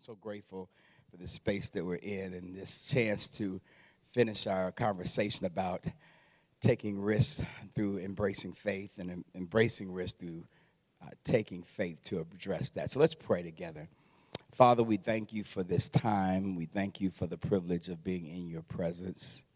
So grateful for this space that we're in and this chance to finish our conversation about taking risks through embracing faith and embracing risk through taking faith to address that. So let's pray together. Father, we thank you for this time. We thank you for the privilege of being in your presence.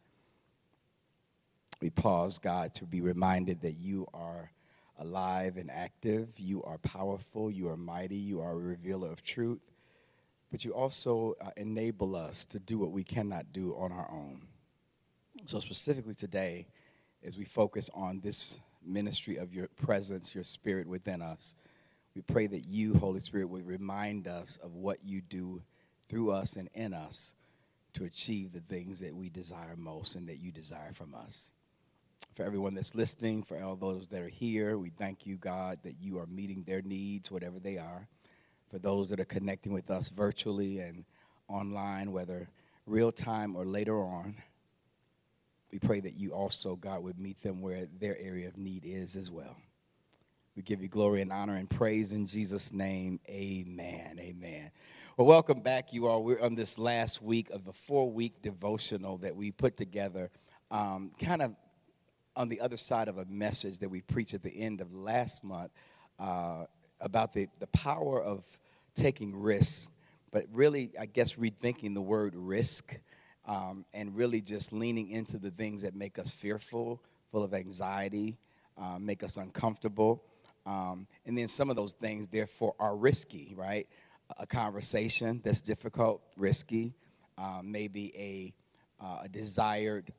We pause, God, to be reminded that you are alive and active. You are powerful. You are mighty. You are a revealer of truth. But you also enable us to do what we cannot do on our own. So specifically today, as we focus on this ministry of your presence, your spirit within us, we pray that you, Holy Spirit, would remind us of what you do through us and in us to achieve the things that we desire most and that you desire from us. For everyone that's listening, for all those that are here, we thank you, God, that you are meeting their needs, whatever they are. For those that are connecting with us virtually and online, whether real time or later on, we pray that you also, God, would meet them where their area of need is as well. We give you glory and honor and praise in Jesus' name. Amen. Amen. Well, welcome back, you all. We're on this last week of the 4-week devotional that we put together, kind of on the other side of a message that we preached at the end of last month about the power of taking risks, but really, I guess, rethinking the word risk and really just leaning into the things that make us fearful, full of anxiety, make us uncomfortable. And then some of those things, therefore, are risky, right? A conversation that's difficult, risky, maybe a desired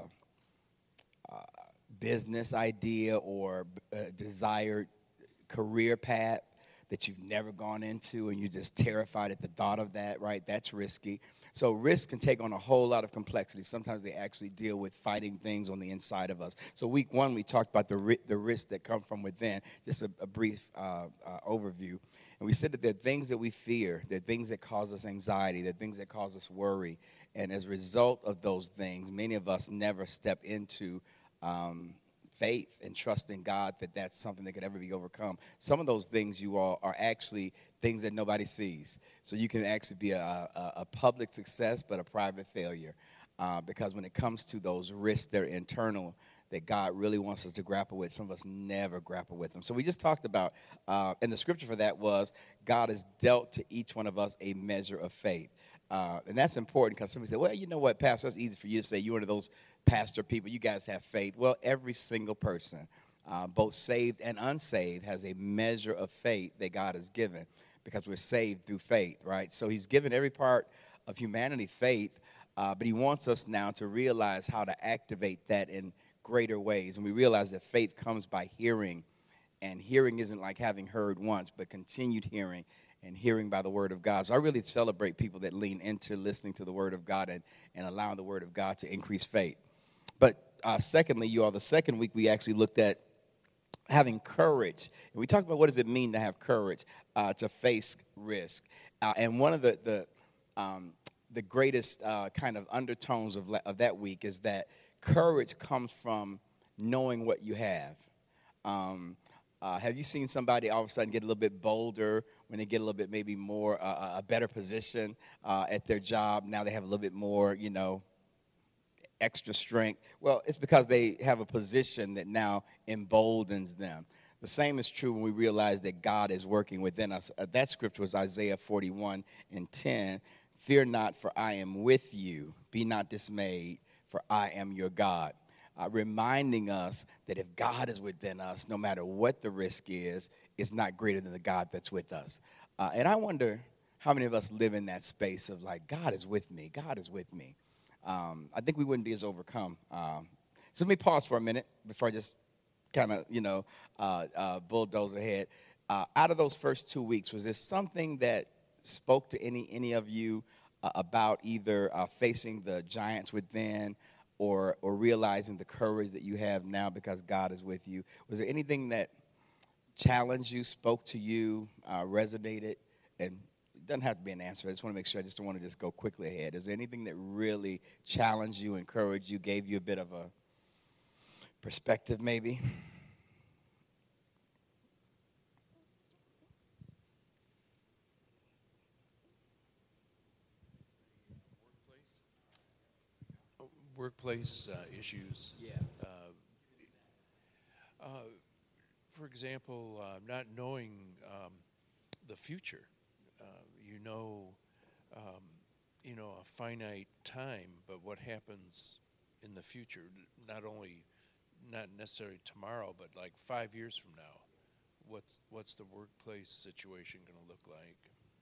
business idea or a desired career path that you've never gone into and you're just terrified at the thought of that, right? That's risky. So risk can take on a whole lot of complexity. Sometimes they actually deal with fighting things on the inside of us. So week 1, we talked about the risks that come from within, just a brief overview. And we said that there are things that we fear, there are things that cause us anxiety, there are things that cause us worry. And as a result of those things, many of us never step into faith and trusting God that that's something that could ever be overcome. Some of those things, you all, are actually things that nobody sees. So you can actually be a public success but a private failure because when it comes to those risks, they're internal, that God really wants us to grapple with. Some of us never grapple with them. So we just talked about, and the scripture for that was, God has dealt to each one of us a measure of faith. And that's important because somebody said, well, you know what, Pastor, that's easy for you to say. You're one of those pastor people. You guys have faith. Well, every single person, both saved and unsaved, has a measure of faith that God has given because we're saved through faith, right? So he's given every part of humanity faith, but he wants us now to realize how to activate that in greater ways. And we realize that faith comes by hearing, and hearing isn't like having heard once, but continued hearing and hearing by the word of God. So I really celebrate people that lean into listening to the word of God and allowing the word of God to increase faith. But secondly, you all, the second week we actually looked at having courage. And we talked about what does it mean to have courage to face risk. And one of the greatest kind of undertones of that week is that courage comes from knowing what you have. Have you seen somebody all of a sudden get a little bit bolder when they get a little bit maybe more, a better position at their job? Now they have a little bit more, extra strength. Well, it's because they have a position that now emboldens them. The same is true when we realize that God is working within us. That scripture was Isaiah 41:10. Fear not, for I am with you. Be not dismayed, for I am your God. Reminding us that if God is within us, no matter what the risk is, it's not greater than the God that's with us. And I wonder how many of us live in that space of like, God is with me. God is with me. I think we wouldn't be as overcome. So let me pause for a minute before I just kind of, bulldoze ahead. Out of those first 2 weeks, was there something that spoke to any of you about either facing the giants within or realizing the courage that you have now because God is with you? Was there anything that challenged you, spoke to you, resonated? And it doesn't have to be an answer. I just want to make sure. I just don't want to just go quickly ahead. Is there anything that really challenged you, encouraged you, gave you a bit of a perspective maybe? workplace issues. Yeah. For example, not knowing the future. You know, a finite time, but what happens in the future, not necessarily tomorrow, but like 5 years from now, what's the workplace situation going to look like?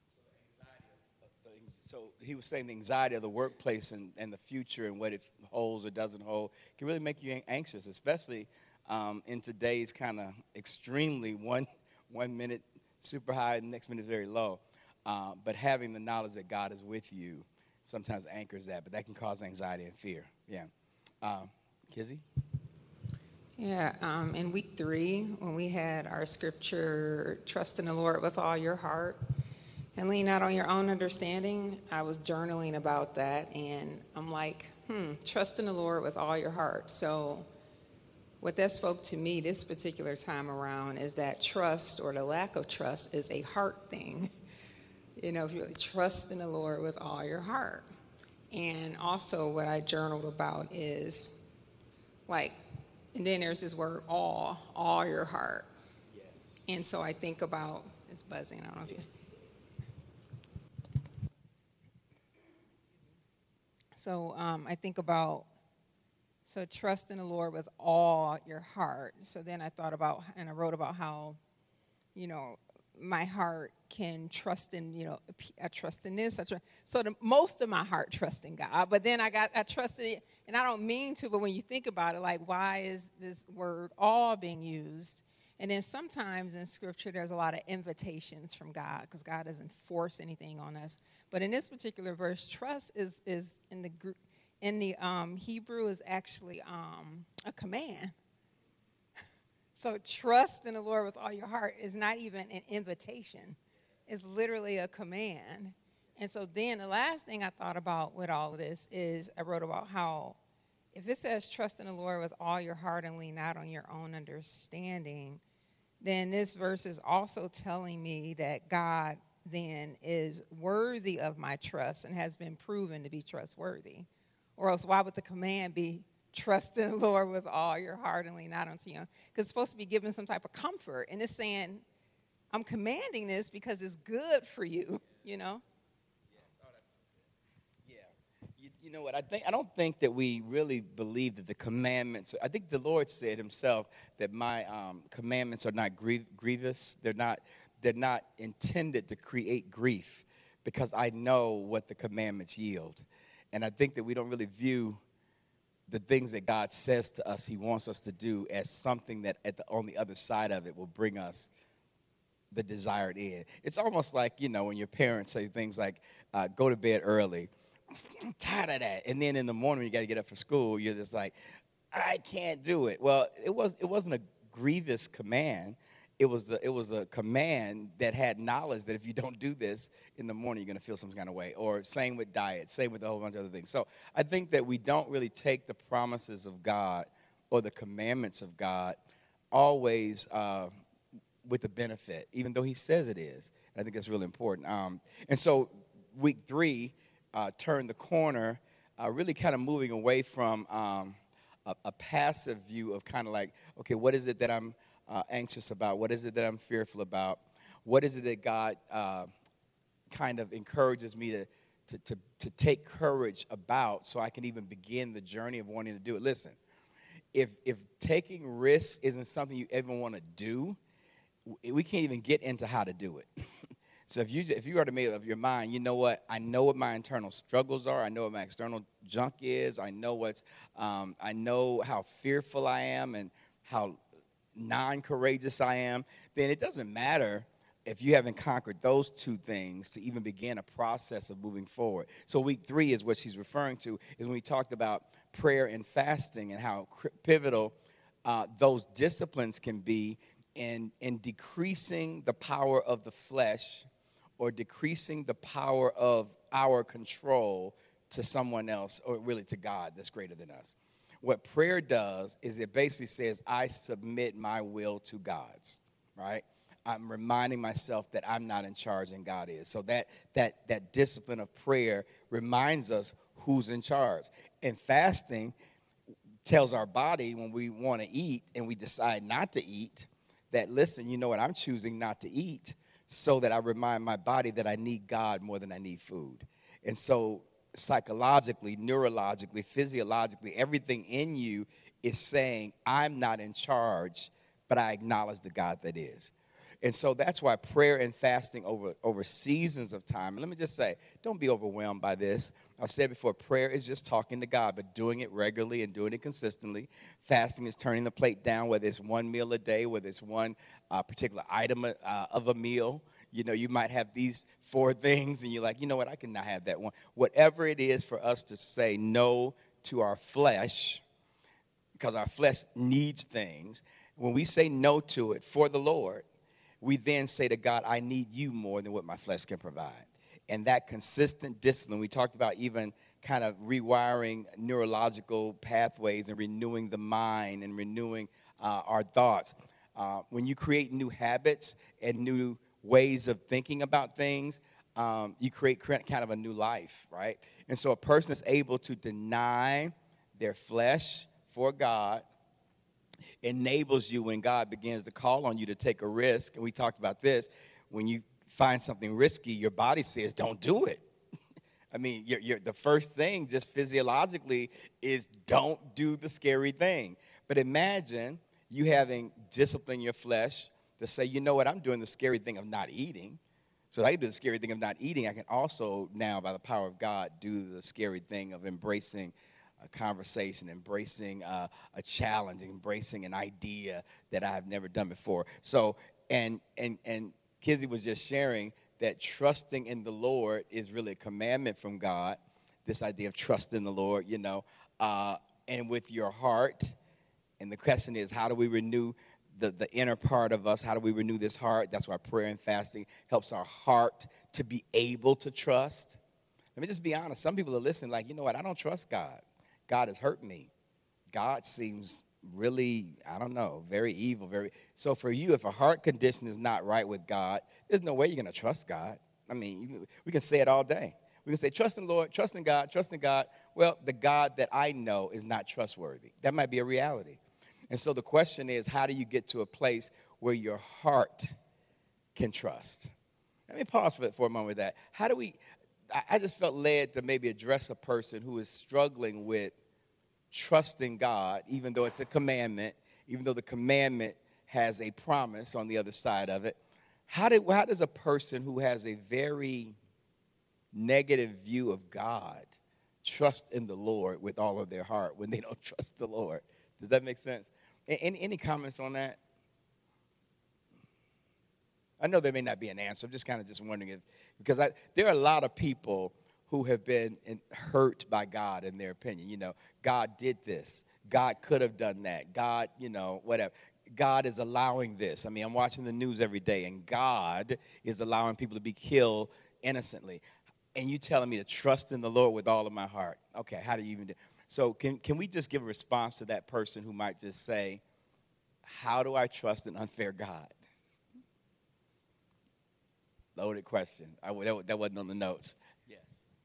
So he was saying the anxiety of the workplace and the future and what it holds or doesn't hold can really make you anxious, especially in today's kind of extremely one minute super high and the next minute is very low. But having the knowledge that God is with you sometimes anchors that, but that can cause anxiety and fear. Yeah. Kizzy? Yeah, in week 3, when we had our scripture, trust in the Lord with all your heart and lean not on your own understanding, I was journaling about that, and I'm like, trust in the Lord with all your heart. So what that spoke to me this particular time around is that trust, or the lack of trust, is a heart thing. If you really trust in the Lord with all your heart. And also what I journaled about is, and then there's this word all your heart. Yes. And so I think about, it's buzzing, I don't know if you. So I think about, trust in the Lord with all your heart. So then I thought about, and I wrote about how, my heart can trust in, I trust in this. Most of my heart trusts in God. But then I trusted it, and I don't mean to, but when you think about it, why is this word all being used? And then sometimes in Scripture, there's a lot of invitations from God, because God doesn't force anything on us. But in this particular verse, trust is in the Hebrew is actually a command. So trust in the Lord with all your heart is not even an invitation. It's literally a command. And so then the last thing I thought about with all of this is I wrote about how if it says trust in the Lord with all your heart and lean not on your own understanding, then this verse is also telling me that God then is worthy of my trust and has been proven to be trustworthy. Or else why would the command be trust in the Lord with all your heart and lean not unto you? Because it's supposed to be given some type of comfort. And it's saying, I'm commanding this because it's good for you, Yeah. You know what? I don't think that we really believe that the commandments. I think the Lord said Himself that my commandments are not grievous. They're not intended to create grief, because I know what the commandments yield. And I think that we don't really view the things that God says to us He wants us to do as something that on the other side of it will bring us the desired end. It's almost like, when your parents say things like, go to bed early. I'm tired of that. And then in the morning when you got to get up for school, you're just like, I can't do it. Well, it wasn't a grievous command. It was a command that had knowledge that if you don't do this in the morning, you're going to feel some kind of way. Or same with diet, same with a whole bunch of other things. So I think that we don't really take the promises of God or the commandments of God always with the benefit, even though He says it is. And I think that's really important. And so week 3 turned the corner, really kind of moving away from a passive view of kind of like, okay, what is it that I'm anxious about? What is it that I'm fearful about? What is it that God kind of encourages me to take courage about, so I can even begin the journey of wanting to do it? Listen, if taking risks isn't something you ever want to do, we can't even get into how to do it. So if you already made up your mind, you know what? I know what my internal struggles are. I know what my external junk is. I know I know how fearful I am and how non-courageous I am. Then it doesn't matter if you haven't conquered those two things to even begin a process of moving forward. So week 3 is what she's referring to, is when we talked about prayer and fasting and how pivotal those disciplines can be in decreasing the power of the flesh, or decreasing the power of our control to someone else, or really to God that's greater than us. What prayer does is it basically says, I submit my will to God's, right? I'm reminding myself that I'm not in charge and God is. So that discipline of prayer reminds us who's in charge. And fasting tells our body when we want to eat and we decide not to eat that, listen, you know what, I'm choosing not to eat so that I remind my body that I need God more than I need food. And so psychologically, neurologically, physiologically, everything in you is saying, I'm not in charge, but I acknowledge the God that is. And so that's why prayer and fasting over seasons of time, and let me just say, don't be overwhelmed by this. I've said before, prayer is just talking to God, but doing it regularly and doing it consistently. Fasting is turning the plate down, whether it's one meal a day, whether it's one particular item of a meal. You know, you might have these 4 things, and you're like, you know what, I cannot have that one. Whatever it is for us to say no to our flesh, because our flesh needs things. When we say no to it for the Lord, we then say to God, I need you more than what my flesh can provide. And that consistent discipline, we talked about even kind of rewiring neurological pathways and renewing the mind and renewing our thoughts. When you create new habits and new ways of thinking about things, you create kind of a new life, right? And so a person is able to deny their flesh for God, enables you when God begins to call on you to take a risk. And we talked about this. When you find something risky, your body says, don't do it. I mean, the first thing just physiologically is don't do the scary thing. But imagine you having disciplined your flesh to say, you know what, I'm doing the scary thing of not eating. So I can do the scary thing of not eating. I can also now, by the power of God, do the scary thing of embracing a conversation, embracing a challenge, embracing an idea that I have never done before. So, and Kizzy was just sharing that trusting in the Lord is really a commandment from God, this idea of trust in the Lord, you know, and with your heart. And the question is, how do we renew the inner part of us? How do we renew this heart? That's why prayer and fasting helps our heart to be able to trust. Let me just be honest. Some people are listening like, you know what, I don't trust God. God has hurt me. God seems really, I don't know, very evil. So for you, if a heart condition is not right with God, there's no way you're going to trust God. I mean, we can say it all day. We can say, trust in the Lord, trust in God, trust in God. Well, the God that I know is not trustworthy. That might be a reality. And so the question is, how do you get to a place where your heart can trust? Let me pause for a moment with that. How do we, I just felt led to maybe address a person who is struggling with trusting God, even though it's a commandment, even though the commandment has a promise on the other side of it. How does a person who has a very negative view of God trust in the Lord with all of their heart when they don't trust the Lord? Does that make sense? Any comments on that? I know there may not be an answer. I'm just kind of just wondering if, because there are a lot of people who have been hurt by God in their opinion. You know, God did this. God could have done that. God, you know, whatever. God is allowing this. I mean, I'm watching the news every day, and God is allowing people to be killed innocently. And you telling me to trust in the Lord with all of my heart. Okay, how do you even do? So can we just give a response to that person who might just say, how do I trust an unfair God? Loaded question. That wasn't on the notes. Yes.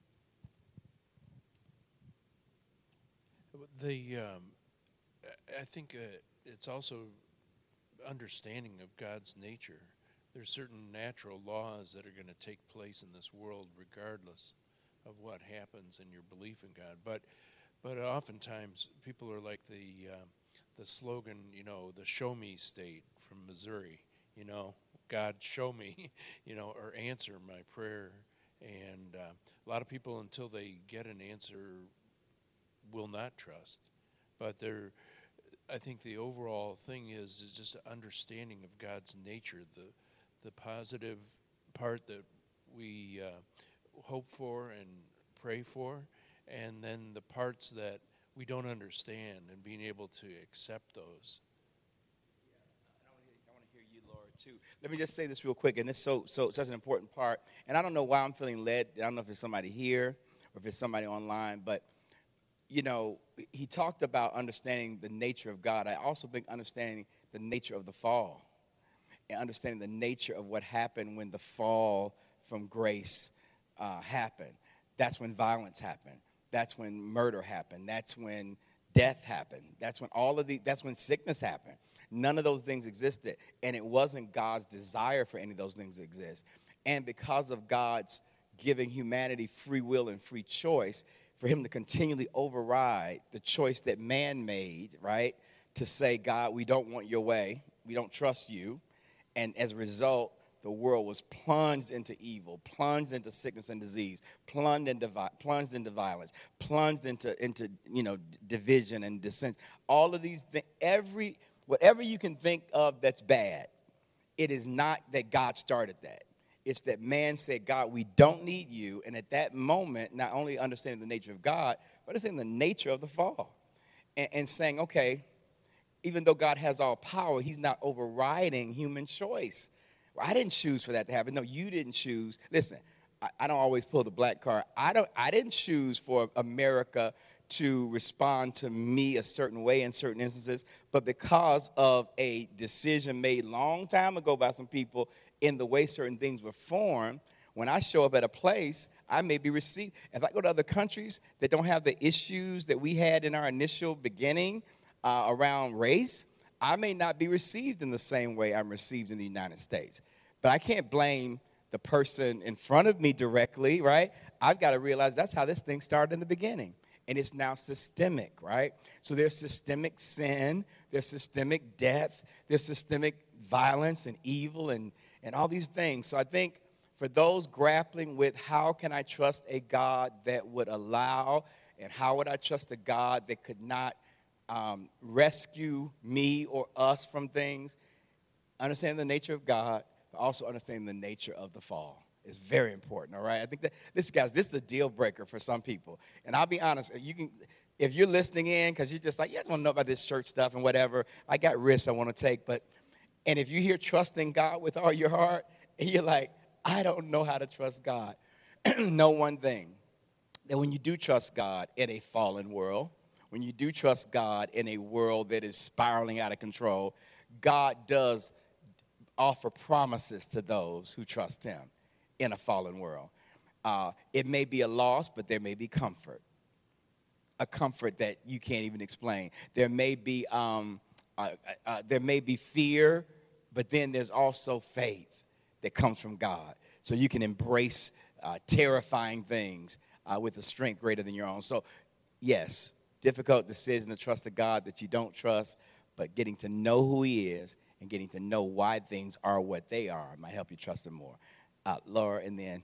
I think it's also understanding of God's nature. There's certain natural laws that are going to take place in this world regardless of what happens in your belief in God. But oftentimes people are like the slogan, you know, the show me state from Missouri, you know, God show me, you know, or answer my prayer. And a lot of people, until they get an answer, will not trust. But I think the overall thing is just an understanding of God's nature, the positive part that we hope for and pray for, and then the parts that we don't understand and being able to accept those. I want to hear you, Laura, too. Let me just say this real quick, and it's so such an important part. And I don't know why I'm feeling led. I don't know if it's somebody here or if it's somebody online, but, you know, he talked about understanding the nature of God. I also think understanding the nature of the fall and understanding the nature of what happened when the fall from grace happened. That's when violence happened. That's when murder happened. That's when death happened. That's when sickness happened. None of those things existed, and it wasn't God's desire for any of those things to exist. And because of God's giving humanity free will and free choice, for him to continually override the choice that man made, right, to say, God, we don't want your way, we don't trust you, and as a result, the world was plunged into evil, plunged into sickness and disease, plunged into violence, plunged into division and dissent. All of these things, whatever you can think of that's bad, it is not that God started that. It's that man said, God, we don't need you. And at that moment, not only understanding the nature of God, but understanding the nature of the fall. And saying, okay, even though God has all power, he's not overriding human choice. Well, I didn't choose for that to happen. No, you didn't choose. Listen, I don't always pull the black card. I didn't choose for America to respond to me a certain way in certain instances, but because of a decision made long time ago by some people in the way certain things were formed, when I show up at a place, I may be received. If I go to other countries that don't have the issues that we had in our initial beginning around race, I may not be received in the same way I'm received in the United States. But I can't blame the person in front of me directly, right? I've got to realize that's how this thing started in the beginning. And it's now systemic, right? So there's systemic sin, there's systemic death, there's systemic violence and evil and all these things. So I think for those grappling with how can I trust a God that would allow, and how would I trust a God that could not rescue me or us from things, understanding the nature of God, but also understanding the nature of the fall is very important, all right? I think that this is a deal breaker for some people. And I'll be honest, if you're listening in because you're just like, yeah, I just want to know about this church stuff and whatever, I got risks I want to take, and if you hear trusting God with all your heart, and you're like, I don't know how to trust God, know one thing, that when you do trust God in a fallen world, when you do trust God in a world that is spiraling out of control, God does offer promises to those who trust him in a fallen world. It may be a loss, but there may be comfort, a comfort that you can't even explain. There may be fear, but then there's also faith that comes from God. So you can embrace terrifying things with a strength greater than your own. So, yes, difficult decision to trust a God that you don't trust, but getting to know who he is and getting to know why things are what they are might help you trust him more. Laura, and then.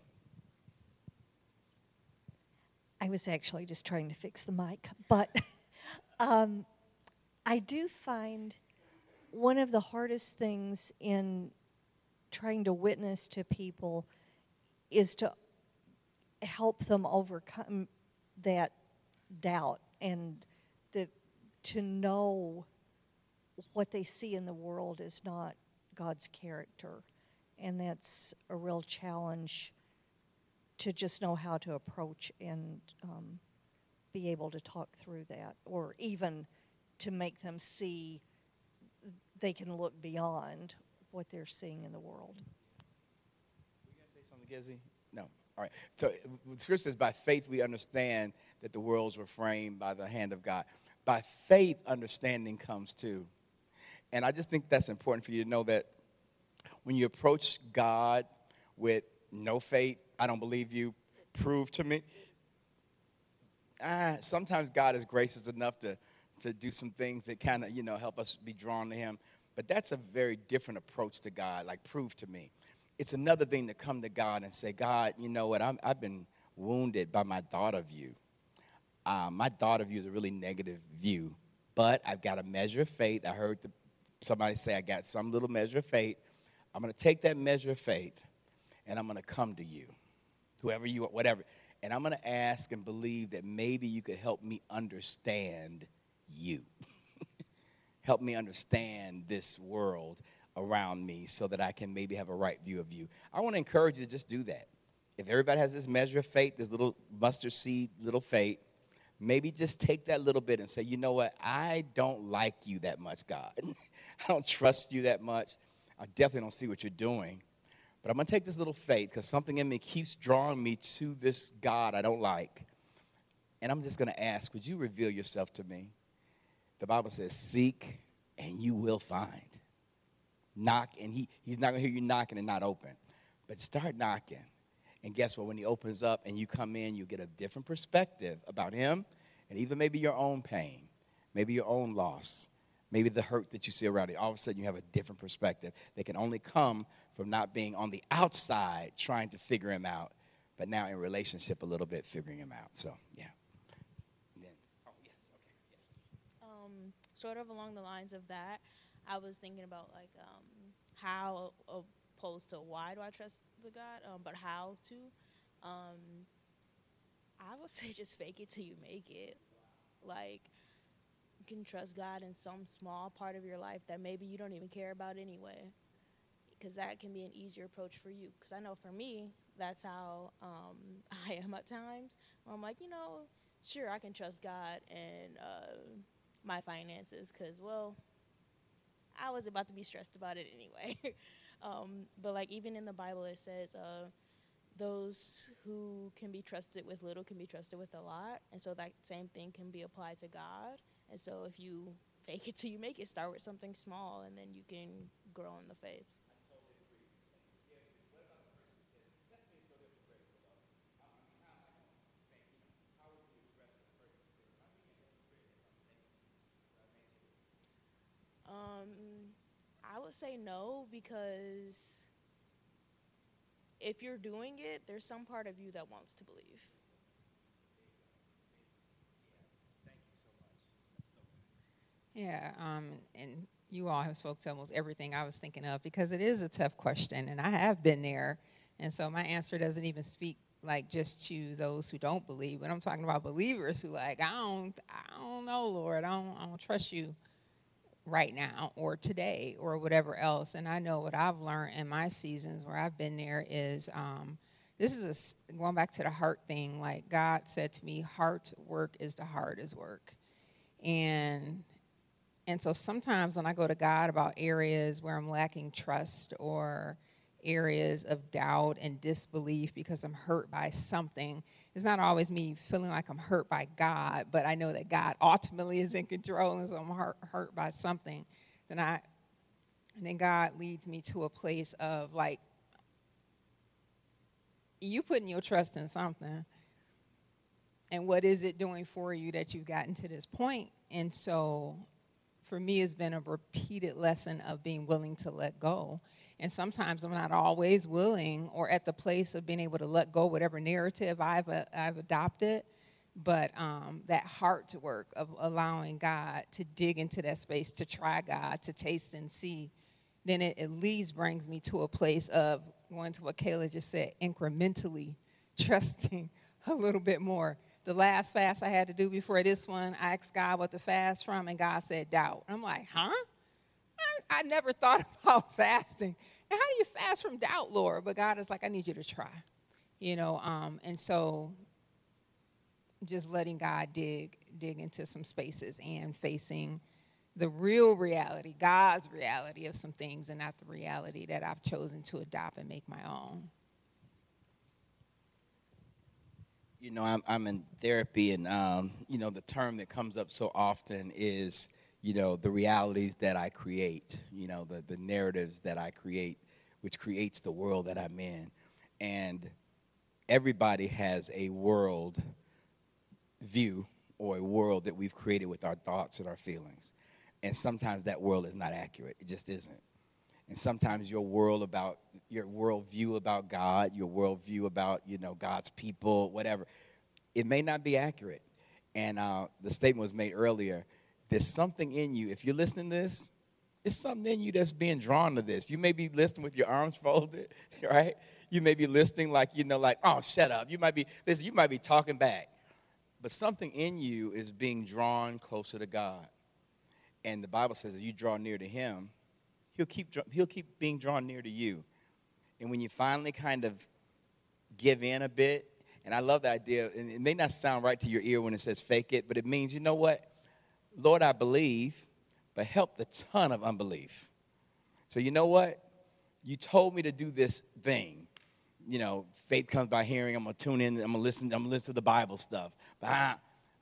I was actually just trying to fix the mic, but I do find one of the hardest things in trying to witness to people is to help them overcome that doubt and to know what they see in the world is not God's character. And that's a real challenge to just know how to approach and be able to talk through that, or even to make them see they can look beyond what they're seeing in the world. Were you going to say something, Gizzy? No. All right. So the scripture says, by faith we understand that the worlds were framed by the hand of God. By faith, understanding comes too. And I just think that's important for you to know that when you approach God with no faith, I don't believe you, prove to me. Sometimes God is gracious enough to do some things that kind of, help us be drawn to him. But that's a very different approach to God, like prove to me. It's another thing to come to God and say, God, you know what, I've been wounded by my thought of you. My thought of you is a really negative view, but I've got a measure of faith. I heard somebody say I got some little measure of faith. I'm going to take that measure of faith, and I'm going to come to you, whoever you are, whatever. And I'm going to ask and believe that maybe you could help me understand you. Help me understand this world around me so that I can maybe have a right view of you. I want to encourage you to just do that. If everybody has this measure of faith, this little mustard seed, little faith, maybe just take that little bit and say, you know what, I don't like you that much, God. I don't trust you that much. I definitely don't see what you're doing. But I'm going to take this little faith because something in me keeps drawing me to this God I don't like. And I'm just going to ask, would you reveal yourself to me? The Bible says, seek and you will find. Knock, and he's not going to hear you knocking and not open. But start knocking. And guess what? When he opens up and you come in, you get a different perspective about him and even maybe your own pain, maybe your own loss, maybe the hurt that you see around you. All of a sudden, you have a different perspective that can only come from not being on the outside trying to figure him out, but now in relationship a little bit figuring him out. So, yeah. And then, oh, yes, okay, yes. Sort of along the lines of that, I was thinking about like how opposed to why do I trust the God, but how to. I would say just fake it till you make it. Like, you can trust God in some small part of your life that maybe you don't even care about anyway, because that can be an easier approach for you. Because I know for me, that's how I am at times, where I'm like, sure, I can trust God and my finances, because, well, I was about to be stressed about it anyway. But, like, even in the Bible, it says those who can be trusted with little can be trusted with a lot. And so that same thing can be applied to God. And so if you fake it till you make it, start with something small, and then you can grow in the faith. I would say no, because if you're doing it, there's some part of you that wants to believe. Yeah, and you all have spoke to almost everything I was thinking of, because it is a tough question, and I have been there. And so my answer doesn't even speak like just to those who don't believe, but I'm talking about believers who like, I don't know, Lord, I don't trust you right now or today or whatever else. And I know what I've learned in my seasons where I've been there is this is going back to the heart thing. Like God said to me, heart work is the hardest work. And so sometimes when I go to God about areas where I'm lacking trust or areas of doubt and disbelief because I'm hurt by something, it's not always me feeling like I'm hurt by God, but I know that God ultimately is in control, and so I'm hurt by something. Then God leads me to a place of like, you putting your trust in something, and what is it doing for you that you've gotten to this point? And so for me, it's been a repeated lesson of being willing to let go. And sometimes I'm not always willing or at the place of being able to let go whatever narrative I've adopted. But that heart work of allowing God to dig into that space, to try God, to taste and see, then it at least brings me to a place of going to what Kayla just said, incrementally trusting a little bit more. The last fast I had to do before this one, I asked God what to fast from, and God said doubt. I'm like, huh? I never thought about fasting. And how do you fast from doubt, Lord? But God is like, I need you to try. And so just letting God dig into some spaces and facing the real reality, God's reality of some things, and not the reality that I've chosen to adopt and make my own. I'm in therapy, and, the term that comes up so often is, the realities that I create, the narratives that I create, which creates the world that I'm in. And everybody has a world view or a world that we've created with our thoughts and our feelings. And sometimes that world is not accurate. It just isn't. And sometimes your worldview about God, your worldview about, God's people, whatever, it may not be accurate. And the statement was made earlier, there's something in you. If you're listening to this, it's something in you that's being drawn to this. You may be listening with your arms folded, right? You may be listening like, oh, shut up. You might be talking back. But something in you is being drawn closer to God. And the Bible says as you draw near to him, he'll keep being drawn near to you. And when you finally kind of give in a bit, and I love the idea, and it may not sound right to your ear when it says fake it, but it means, you know what? Lord, I believe, but help the ton of unbelief. So you know what? You told me to do this thing. Faith comes by hearing. I'm going to tune in. I'm going to listen to the Bible stuff. But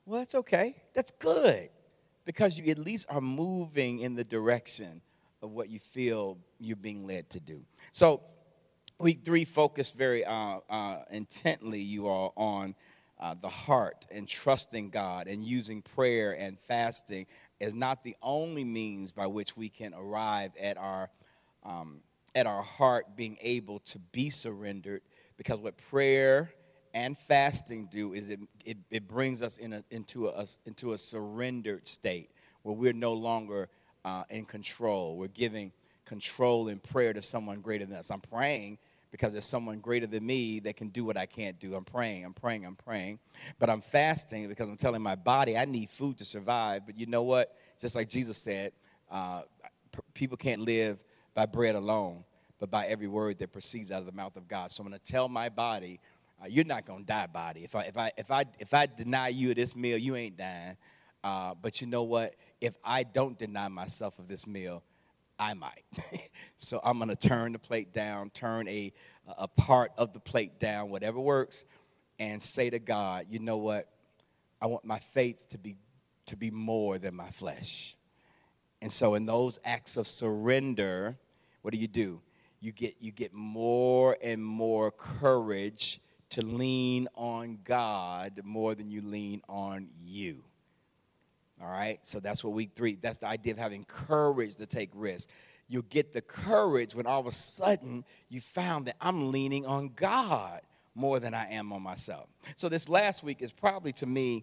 Well, that's okay. That's good. Because you at least are moving in the direction of what you feel you're being led to do. So week 3 focused very intently, you all, on the heart and trusting God and using prayer and fasting as not the only means by which we can arrive at our heart being able to be surrendered. Because what prayer and fasting do is it brings us into a surrendered state where we're no longer in control. We're giving control in prayer to someone greater than us. I'm praying because there's someone greater than me that can do what I can't do. I'm praying. But I'm fasting because I'm telling my body I need food to survive. But you know what? Just like Jesus said, people can't live by bread alone, but by every word that proceeds out of the mouth of God. So I'm going to tell my body, you're not going to die, body. If I deny you of this meal, you ain't dying. But you know what? If I don't deny myself of this meal, I might. So I'm going to turn the plate down, turn a part of the plate down, whatever works, and say to God, you know what? I want my faith to be more than my flesh. And so in those acts of surrender, what do? You get more and more courage to lean on God more than you lean on you. All right, so that's what week 3, that's the idea of having courage to take risks. You'll get the courage when all of a sudden you found that I'm leaning on God more than I am on myself. So this last week is probably, to me,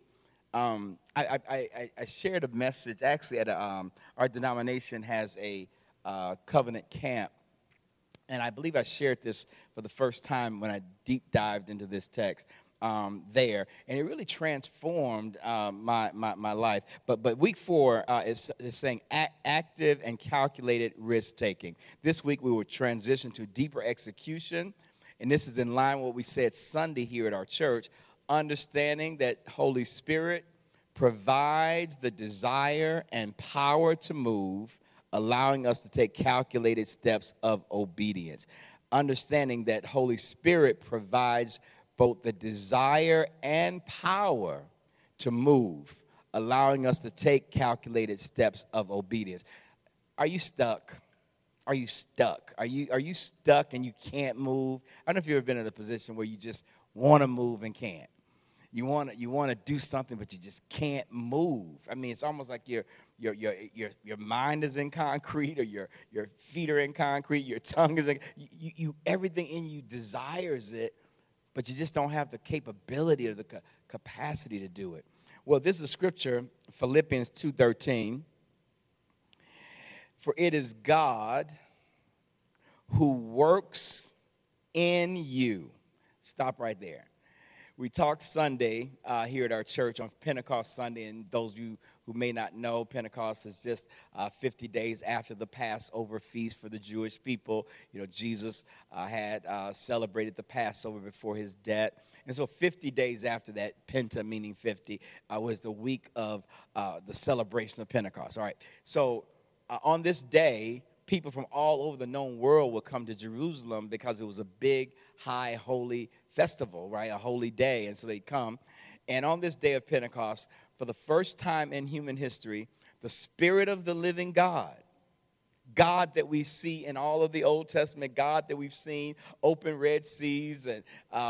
I shared a message, actually, at our denomination has a covenant camp. And I believe I shared this for the first time when I deep dived into this text. There, and it really transformed my life. But week 4 is saying active and calculated risk taking. This week we will transition to deeper execution, and this is in line with what we said Sunday here at our church. Understanding that Holy Spirit provides the desire and power to move, allowing us to take calculated steps of obedience. Understanding that Holy Spirit provides both the desire and power to move, allowing us to take calculated steps of obedience. Are you stuck? Are you stuck? Are you stuck and you can't move? I don't know if you've ever been in a position where you just want to move and can't. You want to do something, but you just can't move. I mean, it's almost like your mind is in concrete, or your feet are in concrete, your tongue is in, you everything in you desires it, but you just don't have the capability or the capacity to do it. Well, this is a scripture, Philippians 2:13. For it is God who works in you. Stop right there. We talked Sunday here at our church on Pentecost Sunday, and those of you who may not know, Pentecost is just 50 days after the Passover feast for the Jewish people. You know, Jesus had celebrated the Passover before his death. And so 50 days after that, Penta meaning 50, was the week of the celebration of Pentecost. All right, so on this day, people from all over the known world would come to Jerusalem because it was a big, high, holy festival, right, a holy day. And so they'd come. And on this day of Pentecost, for the first time in human history, the Spirit of the living God that we see in all of the Old Testament, God that we've seen open Red Seas and,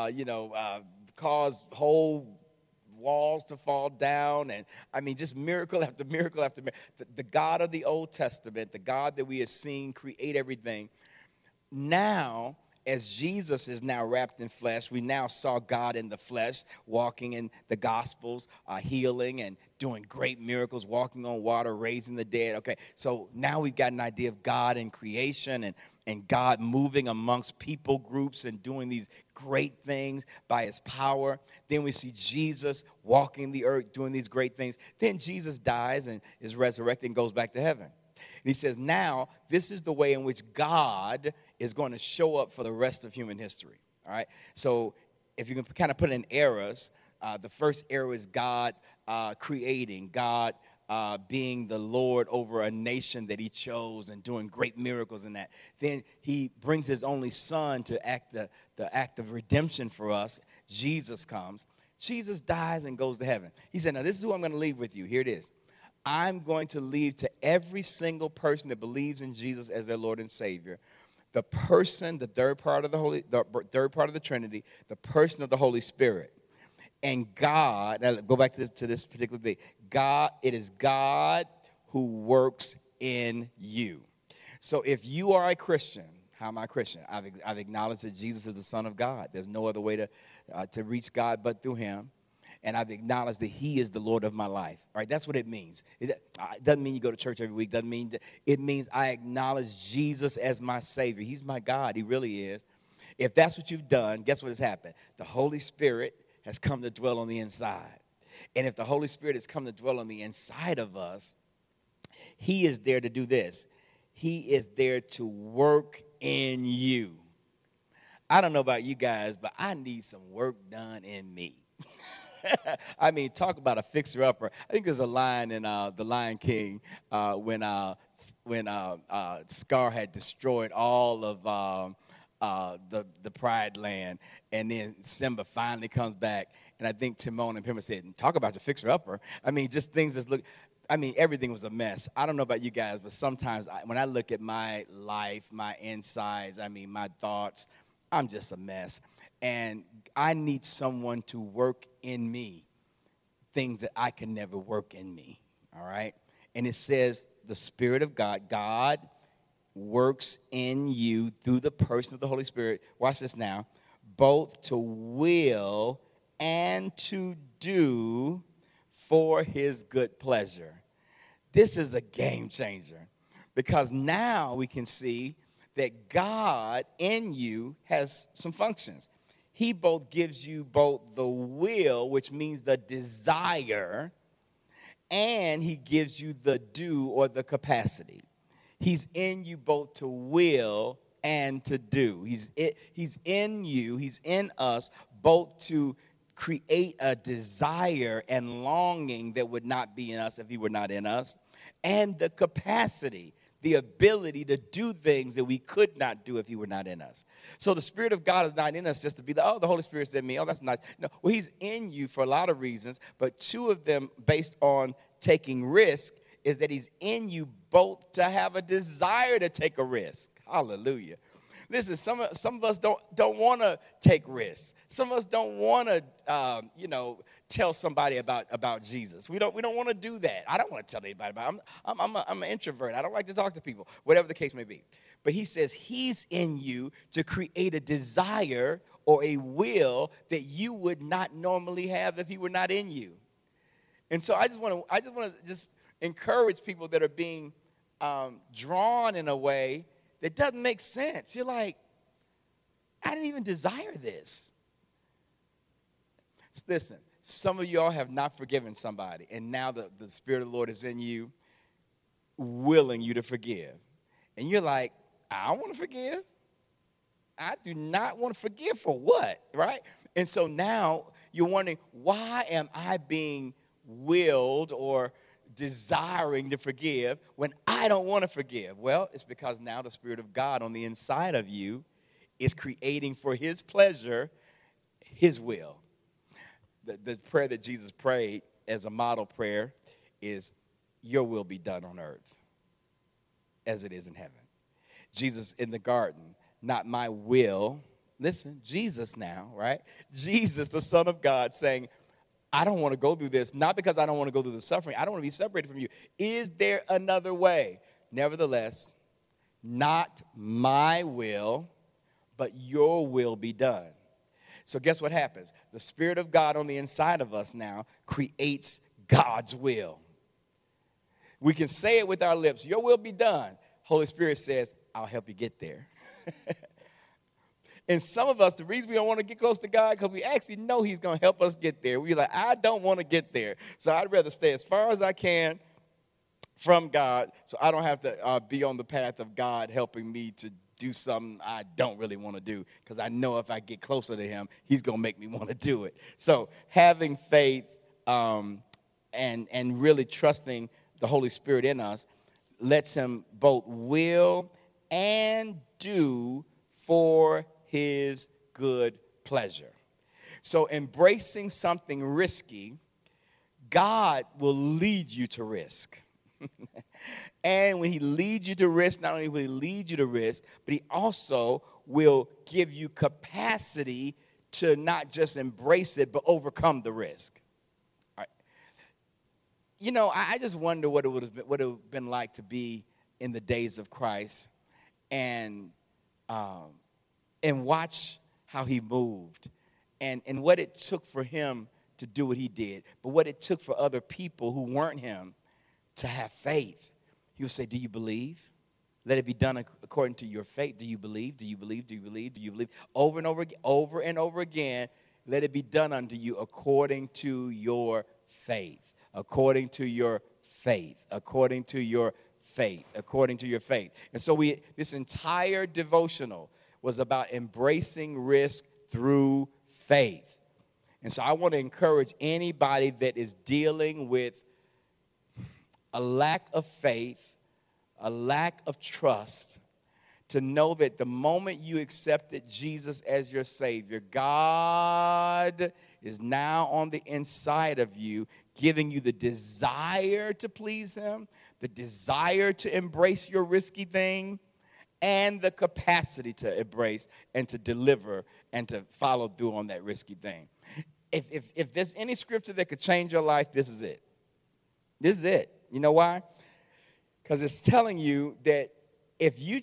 cause whole walls to fall down, and I mean just miracle after miracle after miracle. The God of the Old Testament, the God that we have seen create everything, now as Jesus is now wrapped in flesh, we now saw God in the flesh, walking in the Gospels, healing and doing great miracles, walking on water, raising the dead. Okay, so now we've got an idea of God in creation and God moving amongst people groups and doing these great things by his power. Then we see Jesus walking the earth, doing these great things. Then Jesus dies and is resurrected and goes back to heaven. And he says, now, this is the way in which God is going to show up for the rest of human history. All right? So if you can kind of put it in eras, the first era is God creating, God being the Lord over a nation that he chose and doing great miracles in that. Then he brings his only son to act the act of redemption for us. Jesus comes. Jesus dies and goes to heaven. He said, now this is who I'm going to leave with you. Here it is. I'm going to leave to every single person that believes in Jesus as their Lord and Savior, the person, the third part of the Trinity, the person of the Holy Spirit. And God, now go back to this particular thing. It is God who works in you. So if you are a Christian, how am I a Christian? I've acknowledged that Jesus is the Son of God. There's no other way to reach God but through him. And I've acknowledged that he is the Lord of my life. All right, that's what it means. It doesn't mean you go to church every week. It means I acknowledge Jesus as my Savior. He's my God. He really is. If that's what you've done, guess what has happened? The Holy Spirit has come to dwell on the inside. And if the Holy Spirit has come to dwell on the inside of us, he is there to do this. He is there to work in you. I don't know about you guys, but I need some work done in me. I mean, talk about a fixer-upper. I think there's a line in The Lion King when Scar had destroyed all of the Pride Land, and then Simba finally comes back, and I think Timon and Pumbaa said, talk about your fixer-upper. I mean, just things that look, I mean, everything was a mess. I don't know about you guys, but sometimes when I look at my life, my insides, I mean, my thoughts, I'm just a mess. And I need someone to work in me things that I can never work in me, all right? And it says the Spirit of God works in you through the person of the Holy Spirit. Watch this now. Both to will and to do for his good pleasure. This is a game changer because now we can see that God in you has some functions. He both gives you both the will, which means the desire, and he gives you the do or the capacity. He's in you both to will and to do. He's in you, he's in us both to create a desire and longing that would not be in us if he were not in us, and the capacity, the ability to do things that we could not do if he were not in us. So the Spirit of God is not in us just to be the Holy Spirit's in me. Oh, that's nice. No, well, he's in you for a lot of reasons, but two of them based on taking risk is that he's in you both to have a desire to take a risk. Hallelujah. Listen, some of us don't want to take risks. Some of us don't want to, tell somebody about Jesus. We don't want to do that. I don't want to tell anybody about it. I'm an introvert. I don't like to talk to people, whatever the case may be. But he says he's in you to create a desire or a will that you would not normally have if he were not in you. And so I just want to encourage people that are being drawn in a way that doesn't make sense. You're like, I didn't even desire this. Listen, some of y'all have not forgiven somebody, and now the Spirit of the Lord is in you, willing you to forgive. And you're like, I don't want to forgive. I do not want to forgive for what, right? And so now you're wondering, why am I being willed or desiring to forgive when I don't want to forgive? Well, it's because now the Spirit of God on the inside of you is creating for his pleasure, his will. The prayer that Jesus prayed as a model prayer is, your will be done on earth as it is in heaven. Jesus in the garden, not my will. Listen, Jesus now, right? Jesus, the Son of God, saying, I don't want to go through this, not because I don't want to go through the suffering. I don't want to be separated from you. Is there another way? Nevertheless, not my will, but your will be done. So guess what happens? The Spirit of God on the inside of us now creates God's will. We can say it with our lips, your will be done. Holy Spirit says, I'll help you get there. And some of us, the reason we don't want to get close to God, because we actually know he's going to help us get there. We're like, I don't want to get there. So I'd rather stay as far as I can from God so I don't have to be on the path of God helping me to do something I don't really want to do, because I know if I get closer to him, he's going to make me want to do it. So having faith and really trusting the Holy Spirit in us lets him both will and do for his good pleasure. So embracing something risky, God will lead you to risk. And when he leads you to risk, not only will he lead you to risk, but he also will give you capacity to not just embrace it, but overcome the risk. All right. You know, I just wonder what it would have been like to be in the days of Christ and watch how he moved and what it took for him to do what he did, but what it took for other people who weren't him to have faith. He would say, do you believe? Let it be done according to your faith. Do you believe? Do you believe? Do you believe? Do you believe? Over and over again, let it be done unto you according to your faith. According to your faith. According to your faith. According to your faith. And so this entire devotional was about embracing risk through faith. And so I want to encourage anybody that is dealing with a lack of faith, a lack of trust, to know that the moment you accepted Jesus as your Savior, God is now on the inside of you, giving you the desire to please him, the desire to embrace your risky thing, and the capacity to embrace and to deliver and to follow through on that risky thing. If there's any scripture that could change your life, this is it. This is it. You know why? Because it's telling you that if you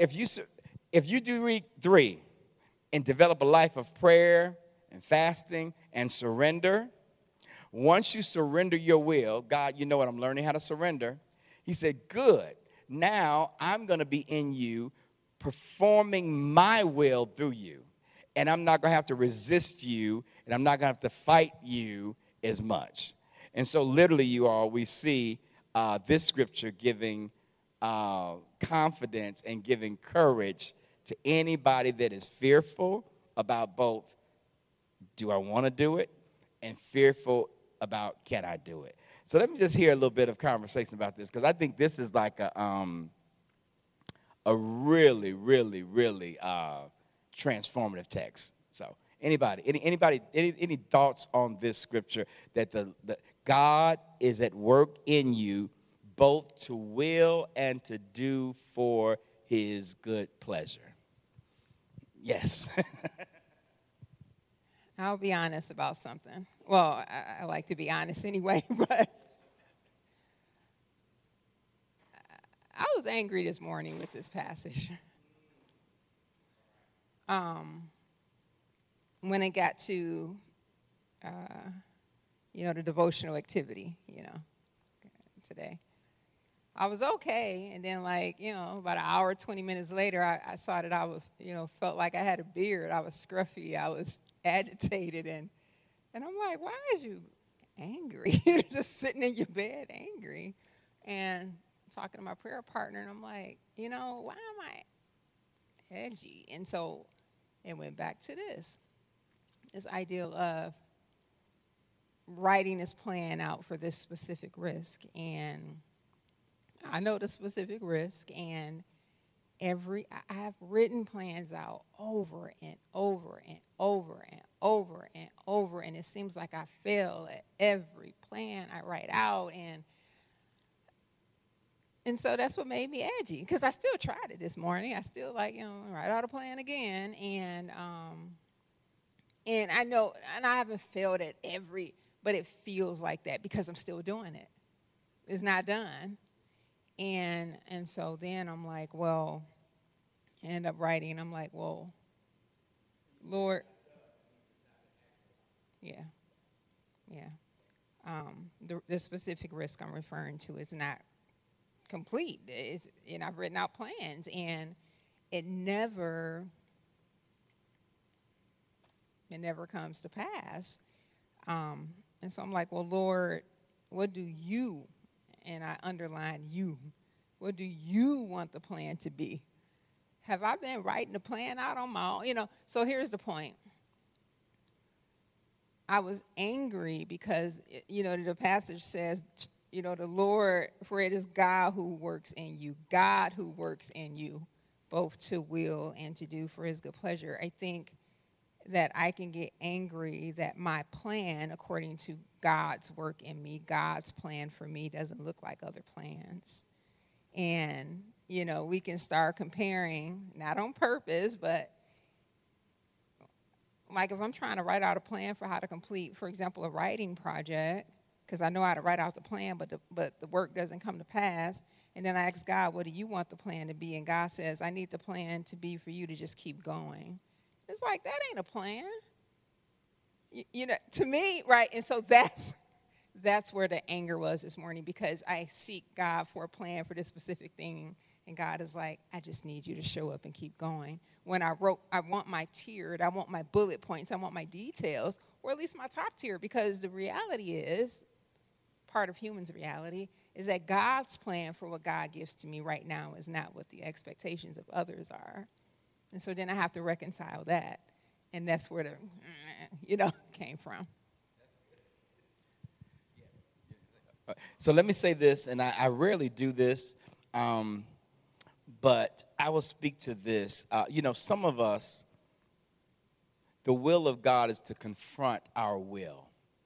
do read 3 and develop a life of prayer and fasting and surrender, once you surrender your will, God, you know what, I'm learning how to surrender. He said, good. Now I'm going to be in you, performing my will through you. And I'm not going to have to resist you, and I'm not going to have to fight you as much. And so literally, you all, we see this scripture giving confidence and giving courage to anybody that is fearful about both, do I want to do it, and fearful about, can I do it? So let me just hear a little bit of conversation about this, because I think this is like a really, really, really transformative text. So anybody, any thoughts on this scripture that the God is at work in you both to will and to do for his good pleasure? Yes. I'll be honest about something. Well, I like to be honest anyway, but I was angry this morning with this passage. When it got to, the devotional activity, today. I was okay, and then about an hour, 20 minutes later, I saw that I was, felt like I had a beard. I was scruffy. I was agitated, and I'm like, why is you angry? You're just sitting in your bed angry. And talking to my prayer partner, and I'm like, why am I edgy? And so it went back to this ideal of writing this plan out for this specific risk. And I know the specific risk, and I have written plans out over and over and over and over and over, and it seems like I fail at every plan I write out, and so that's what made me edgy, because I still tried it this morning. I still write out a plan again, and I know, and I haven't failed at but it feels like that because I'm still doing it. It's not done. And so then I'm like, well, I end up writing, I'm like, well, Lord, yeah. The specific risk I'm referring to is not complete. And I've written out plans, and it never comes to pass. And so I'm like, well, Lord, what do you, and I underline you, what do you want the plan to be? Have I been writing the plan out on my own? So here's the point. I was angry because, the passage says, the Lord, for it is God who works in you, God who works in you, both to will and to do for his good pleasure. I think that I can get angry that my plan, according to God's work in me, God's plan for me doesn't look like other plans. And, we can start comparing, not on purpose, but like if I'm trying to write out a plan for how to complete, for example, a writing project, because I know how to write out the plan, but the work doesn't come to pass. And then I ask God, what do you want the plan to be? And God says, I need the plan to be for you to just keep going. It's like, that ain't a plan. To me, right? And so that's where the anger was this morning, because I seek God for a plan for this specific thing. And God is like, I just need you to show up and keep going. When I wrote, I want my tiered, I want my bullet points, I want my details, or at least my top tier, because the reality is, part of humans' reality, is that God's plan for what God gives to me right now is not what the expectations of others are. And so then I have to reconcile that. And that's where the, came from. So let me say this, and I rarely do this, but I will speak to this. Some of us, the will of God is to confront our will.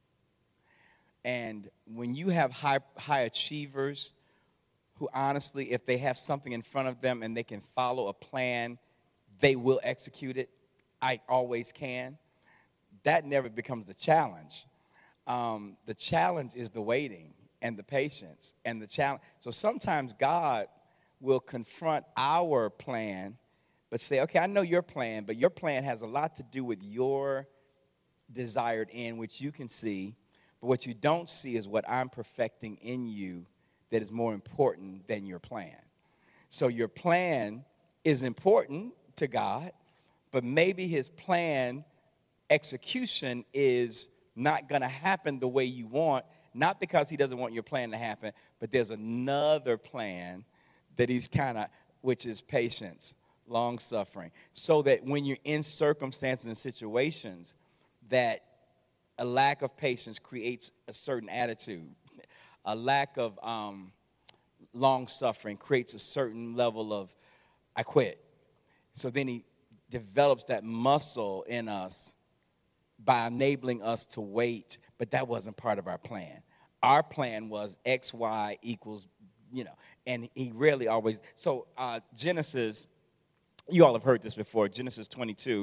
And when you have high achievers who honestly, if they have something in front of them and they can follow a plan, they will execute it. I always can. That never becomes the challenge. The challenge is the waiting and the patience and the challenge. So sometimes God will confront our plan, but say, okay, I know your plan, but your plan has a lot to do with your desired end, which you can see. But what you don't see is what I'm perfecting in you that is more important than your plan. So your plan is important to God, but maybe his plan execution is not going to happen the way you want, not because he doesn't want your plan to happen, but there's another plan that he's which is patience, long suffering, so that when you're in circumstances and situations that a lack of patience creates a certain attitude. A lack of long-suffering creates a certain level of, I quit. So then he develops that muscle in us by enabling us to wait, but that wasn't part of our plan. Our plan was X, Y equals, and he rarely always. So Genesis, you all have heard this before, Genesis 22,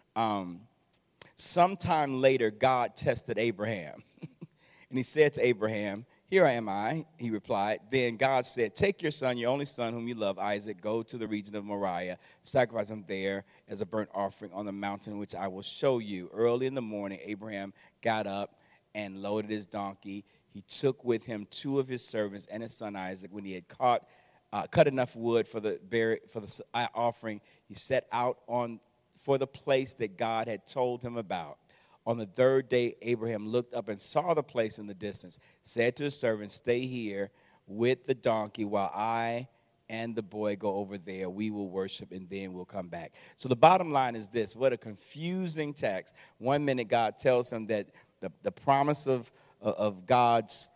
sometime later, God tested Abraham. And he said to Abraham, here am I, he replied. Then God said, take your son, your only son, whom you love, Isaac, go to the region of Moriah, sacrifice him there as a burnt offering on the mountain which I will show you. Early in the morning, Abraham got up and loaded his donkey. He took with him 2 of his servants and his son Isaac. When he had cut enough wood for the offering, he set out for the place that God had told him about. On the 3rd day, Abraham looked up and saw the place in the distance, said to his servants, stay here with the donkey while I and the boy go over there. We will worship and then we'll come back. So the bottom line is this. What a confusing text. One minute God tells him that the promise of God's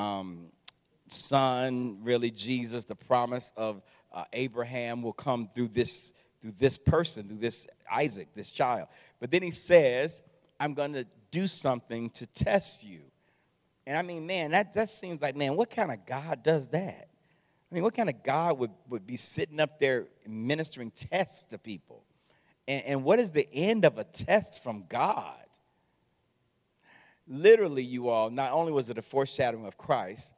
son, really Jesus, the promise of Abraham will come through this person, through this Isaac, this child. But then he says, I'm going to do something to test you. And I mean, man, that seems like, man, what kind of God does that? I mean, what kind of God would be sitting up there ministering tests to people? And what is the end of a test from God? Literally, you all, not only was it a foreshadowing of Christ,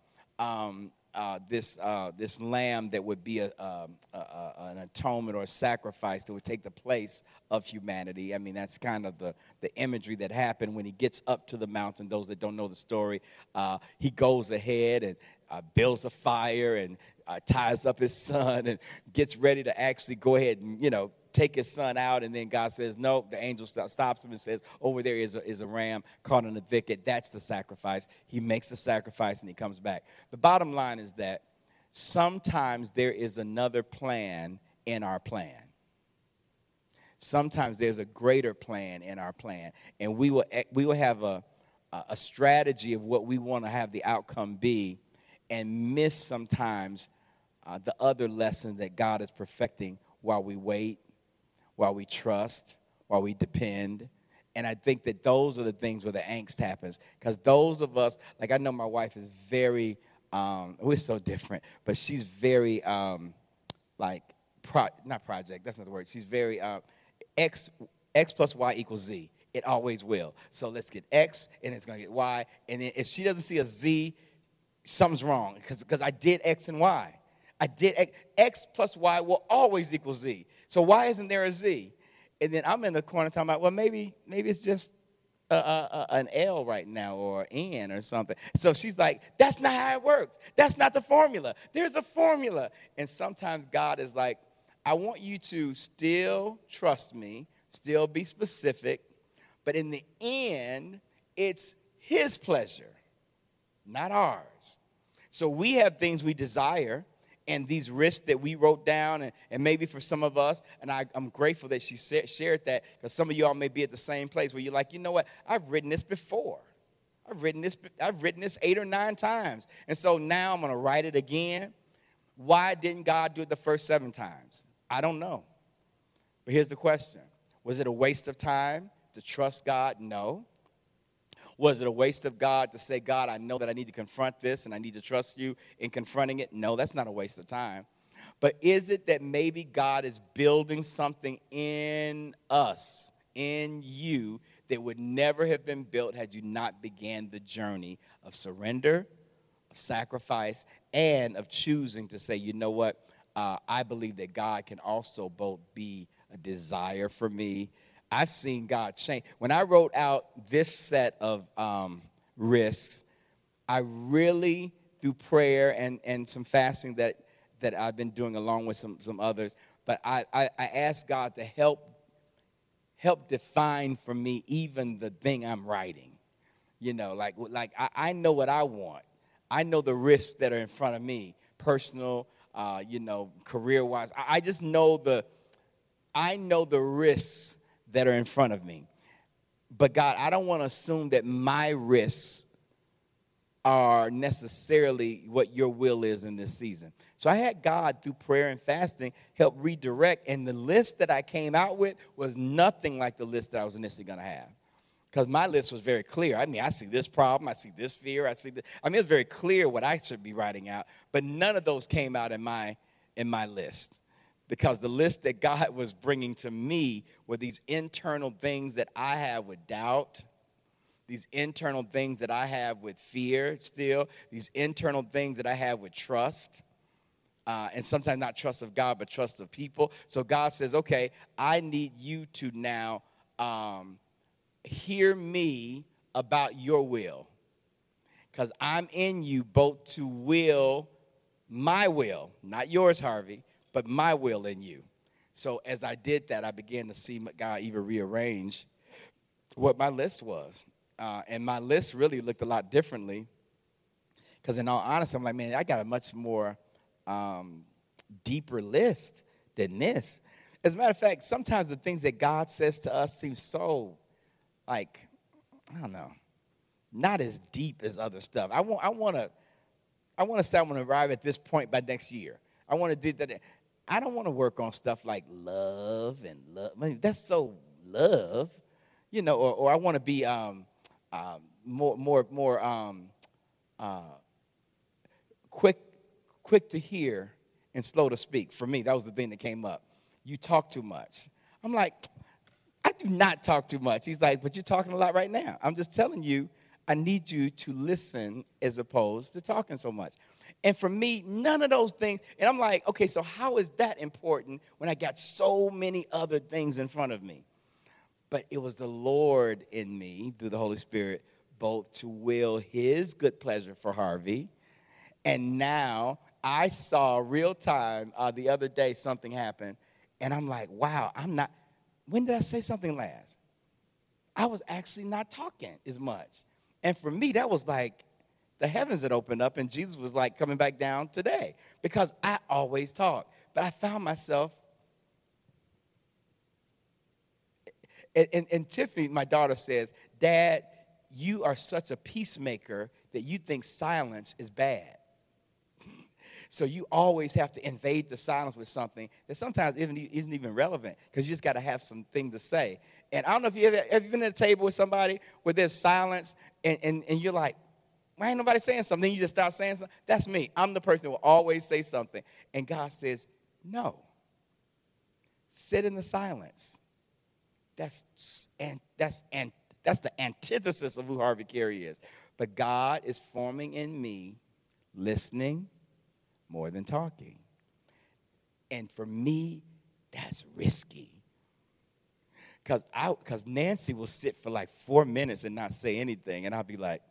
this lamb that would be an atonement or a sacrifice that would take the place of humanity. I mean, that's kind of the imagery that happened when he gets up to the mountain. Those that don't know the story, he goes ahead and builds a fire and ties up his son and gets ready to actually go ahead and, take his son out. And then God says, no, the angel stops him and says, over there is a ram caught in the thicket. That's the sacrifice. He makes the sacrifice and he comes back. The bottom line is that sometimes there is another plan in our plan. Sometimes there's a greater plan in our plan. And we will have a strategy of what we want to have the outcome be and miss sometimes the other lessons that God is perfecting while we wait, while we trust, while we depend, And I think that those are the things where the angst happens. Because those of us, like I know my wife is very, we're so different, but she's very, not project, that's not the word. She's very, X plus Y equals Z. It always will. So let's get X, and it's going to get Y. And then if she doesn't see a Z, something's wrong. Because I did X and Y. I did X plus Y will always equal Z. So why isn't there a Z? And then I'm in the corner talking about, well, maybe it's just an L right now or N or something. So she's like, that's not how it works. That's not the formula. There's a formula. And sometimes God is like, I want you to still trust me, still be specific, but in the end, it's his pleasure, not ours. So we have things we desire and these risks that we wrote down, and maybe for some of us, and I'm grateful that she shared that, because some of y'all may be at the same place where you're like, you know what, I've written this before. I've written this 8 or 9 times, and so now I'm going to write it again. Why didn't God do it the first 7 times? I don't know. But here's the question. Was it a waste of time to trust God? No. Was it a waste of God to say, God, I know that I need to confront this and I need to trust you in confronting it? No, that's not a waste of time. But is it that maybe God is building something in us, in you, that would never have been built had you not began the journey of surrender, of sacrifice, and of choosing to say, you know what, I believe that God can also both be a desire for me. I've seen God change. When I wrote out this set of risks, I really, through prayer and some fasting that I've been doing along with some others, but I asked God to help define for me even the thing I'm writing. You know, like I know what I want. I know the risks that are in front of me, personal, career-wise. I just know the risks that are in front of me. But God, I don't want to assume that my risks are necessarily what your will is in this season. So I had God, through prayer and fasting, help redirect. And the list that I came out with was nothing like the list that I was initially going to have. Because my list was very clear. I mean, I see this problem, I see this fear, I see this. I mean, it's very clear what I should be writing out. But none of those came out in my list. Because the list that God was bringing to me were these internal things that I have with doubt, these internal things that I have with fear still, these internal things that I have with trust, and sometimes not trust of God, but trust of people. So God says, okay, I need you to now hear me about your will, because I'm in you both to will my will, not yours, Harvey, but my will in you. So as I did that, I began to see God even rearrange what my list was. And my list really looked a lot differently, because in all honesty, I'm like, man, I got a much more deeper list than this. As a matter of fact, sometimes the things that God says to us seem so, like, I don't know, not as deep as other stuff. I want to say I want to arrive at this point by next year. I want to do that. I don't want to work on stuff like love and love. I mean, that's so love, or I want to be more quick to hear and slow to speak. For me, that was the thing that came up. You talk too much. I'm like, I do not talk too much. He's like, but you're talking a lot right now. I'm just telling you, I need you to listen as opposed to talking so much. And for me, none of those things. And I'm like, okay, so how is that important when I got so many other things in front of me? But it was the Lord in me, through the Holy Spirit, both to will his good pleasure for Harvey. And now I saw real time the other day something happened. And I'm like, wow, when did I say something last? I was actually not talking as much. And for me, that was like, the heavens had opened up, and Jesus was like coming back down today, because I always talk. But I found myself, and Tiffany, my daughter, says, Dad, you are such a peacemaker that you think silence is bad. So you always have to invade the silence with something that sometimes isn't even relevant, because you just got to have something to say. And I don't know if have you been at a table with somebody where there's silence and you're like, why ain't nobody saying something? Then you just start saying something. That's me. I'm the person who will always say something. And God says, no. Sit in the silence. That's the antithesis of who Harvey Carey is. But God is forming in me listening more than talking. And for me, that's risky. Because Nancy will sit for like 4 minutes and not say anything, and I'll be like,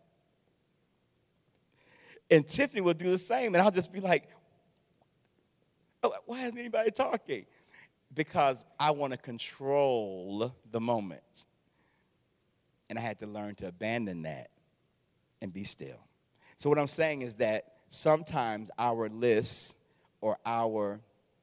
and Tiffany will do the same, and I'll just be like, oh, why isn't anybody talking? Because I want to control the moment. And I had to learn to abandon that and be still. So what I'm saying is that sometimes our lists or our,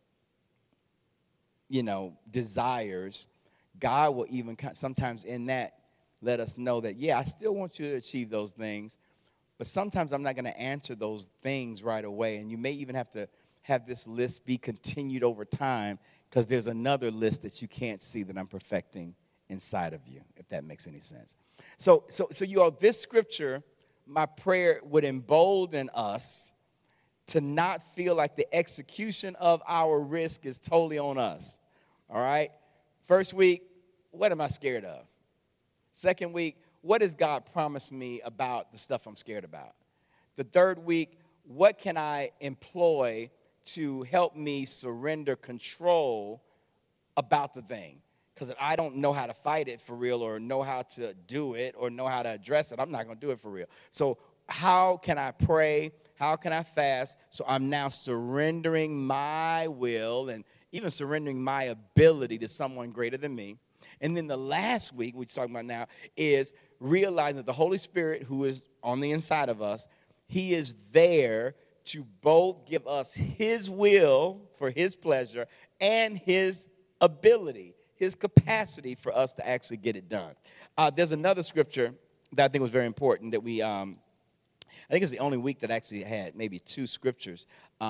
desires, God will even sometimes in that let us know that, yeah, I still want you to achieve those things, but sometimes I'm not going to answer those things right away. And you may even have to have this list be continued over time because there's another list that you can't see that I'm perfecting inside of you, if that makes any sense. So you all, this scripture, my prayer would embolden us to not feel like the execution of our risk is totally on us. All right? First week, what am I scared of? Second week, what does God promise me about the stuff I'm scared about? The third week, what can I employ to help me surrender control about the thing? Because if I don't know how to fight it for real or know how to do it or know how to address it, I'm not going to do it for real. So how can I pray? How can I fast? So I'm now surrendering my will and even surrendering my ability to someone greater than me. And then the last week, which we're talking about now, is realizing that the Holy Spirit, who is on the inside of us, he is there to both give us his will for his pleasure and his ability, his capacity for us to actually get it done. There's another scripture that I think was very important that we, I think it's the only week that actually had maybe 2 scriptures.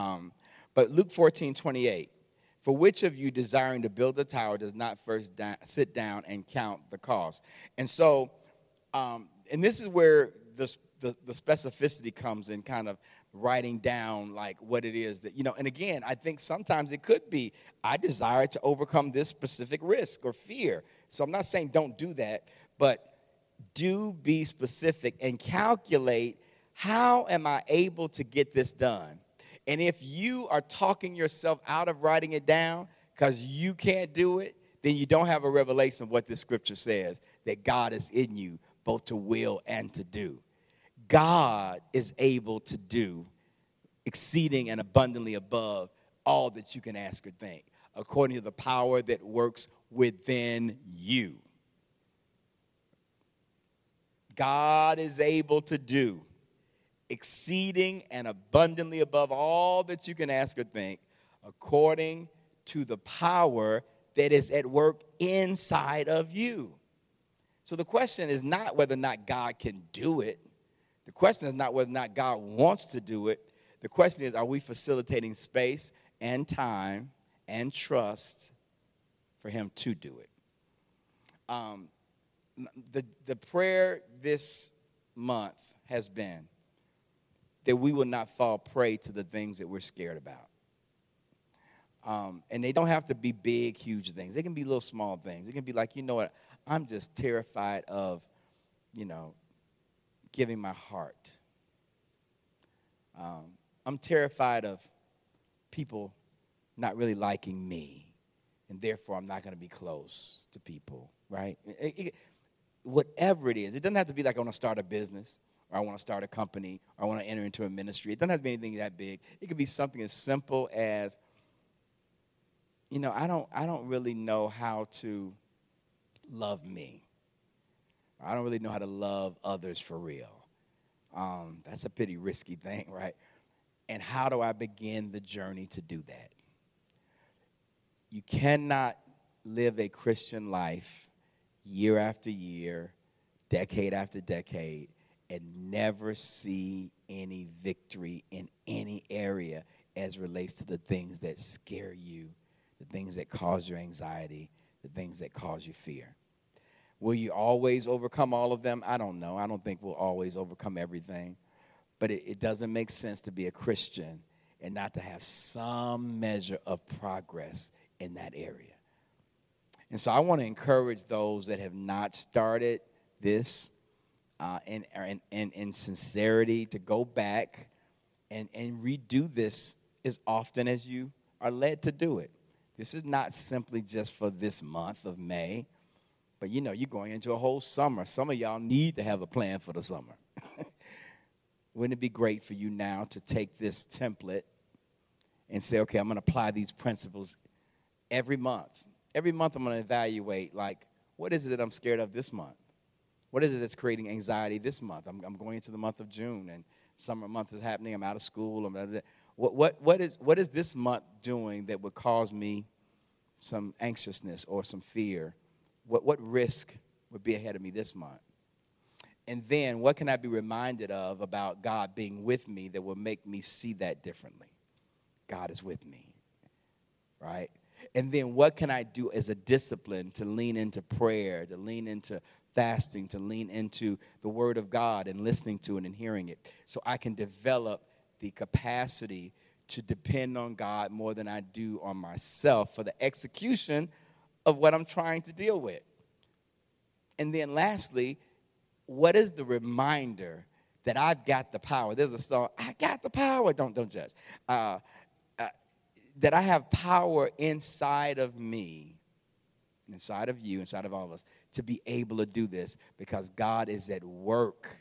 But Luke 14:28. For which of you desiring to build a tower does not first sit down and count the cost? And so, and this is where the specificity comes in, kind of writing down like what it is that, and again, I think sometimes it could be, I desire to overcome this specific risk or fear. So I'm not saying don't do that, but do be specific and calculate, how am I able to get this done? And if you are talking yourself out of writing it down because you can't do it, then you don't have a revelation of what this scripture says, that God is in you both to will and to do. God is able to do exceeding and abundantly above all that you can ask or think, according to the power that works within you. God is able to do exceeding and abundantly above all that you can ask or think, according to the power that is at work inside of you. So the question is not whether or not God can do it. The question is not whether or not God wants to do it. The question is, are we facilitating space and time and trust for him to do it? The prayer this month has been that we will not fall prey to the things that we're scared about. And they don't have to be big, huge things. They can be little, small things. It can be like, what, I'm just terrified of, giving my heart. I'm terrified of people not really liking me, and therefore I'm not going to be close to people, right? Whatever it is. It doesn't have to be like I want to start a business, or I want to start a company, or I want to enter into a ministry. It doesn't have to be anything that big. It could be something as simple as, I don't really know how to love me. I don't really know how to love others for real. That's a pretty risky thing, right? And how do I begin the journey to do that? You cannot live a Christian life year after year, decade after decade, and never see any victory in any area as relates to the things that scare you, the things that cause your anxiety, the things that cause you fear. Will you always overcome all of them? I don't know. I don't think we'll always overcome everything. But it doesn't make sense to be a Christian and not to have some measure of progress in that area. And so I want to encourage those that have not started this in sincerity to go back and redo this as often as you are led to do it. This is not simply just for this month of May, but you're going into a whole summer. Some of y'all need to have a plan for the summer. Wouldn't it be great for you now to take this template and say, okay, I'm going to apply these principles every month. Every month I'm going to evaluate, like, what is it that I'm scared of this month? What is it that's creating anxiety this month? I'm going into the month of June, and summer month is happening. I'm out of school. What is this month doing that would cause me some anxiousness or some fear? What risk would be ahead of me this month? And then what can I be reminded of about God being with me that will make me see that differently? God is with me, right? And then what can I do as a discipline to lean into prayer, to lean into fasting, to lean into the Word of God and listening to it and hearing it, so I can develop the capacity to depend on God more than I do on myself for the execution of what I'm trying to deal with. And then lastly, what is the reminder that I've got the power? There's a song, I got the power. Don't judge. That I have power inside of me, inside of you, inside of all of us, to be able to do this because God is at work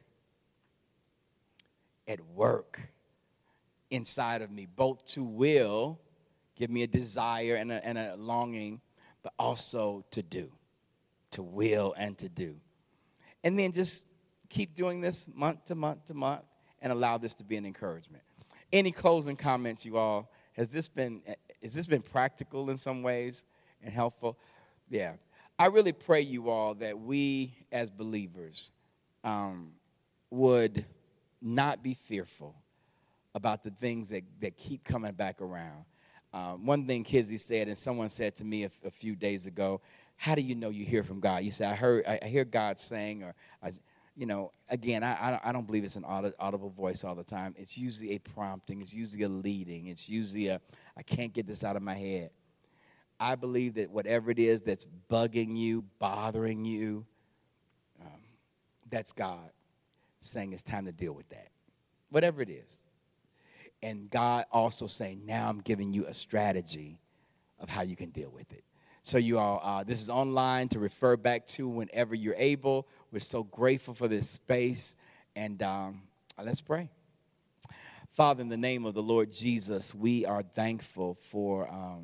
inside of me, both to will, give me a desire and a longing, but also to do, to will and to do. And then just keep doing this month to month to month and allow this to be an encouragement. Any closing comments, you all? Has this been practical in some ways and helpful? Yeah. I really pray, you all, that we as believers would not be fearful about the things that keep coming back around. One thing Kizzy said, and someone said to me a few days ago, how do you know you hear from God? You say, I hear God saying, or, again, I don't believe it's an audible voice all the time. It's usually a prompting. It's usually a leading. It's usually I can't get this out of my head. I believe that whatever it is that's bugging you, bothering you, that's God saying it's time to deal with that, whatever it is. And God also saying, now I'm giving you a strategy of how you can deal with it. So you all, this is online to refer back to whenever you're able. We're so grateful for this space. And let's pray. Father, in the name of the Lord Jesus, we are thankful for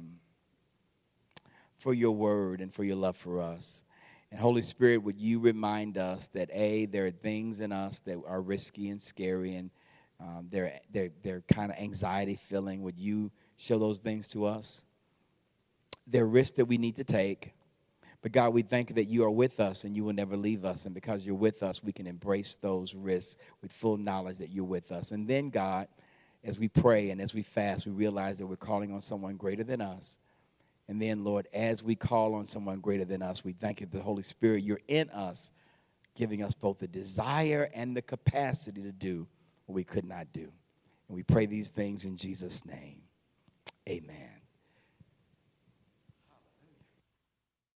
your word and for your love for us. And Holy Spirit, would you remind us that, there are things in us that are risky and scary, and they're kind of anxiety-filling. Would you show those things to us? They're risks that we need to take. But God, we thank you that you are with us and you will never leave us. And because you're with us, we can embrace those risks with full knowledge that you're with us. And then, God, as we pray and as we fast, we realize that we're calling on someone greater than us. And then, Lord, as we call on someone greater than us, we thank you, the Holy Spirit, you're in us, giving us both the desire and the capacity to do what we could not do. And we pray these things in Jesus' name. Amen.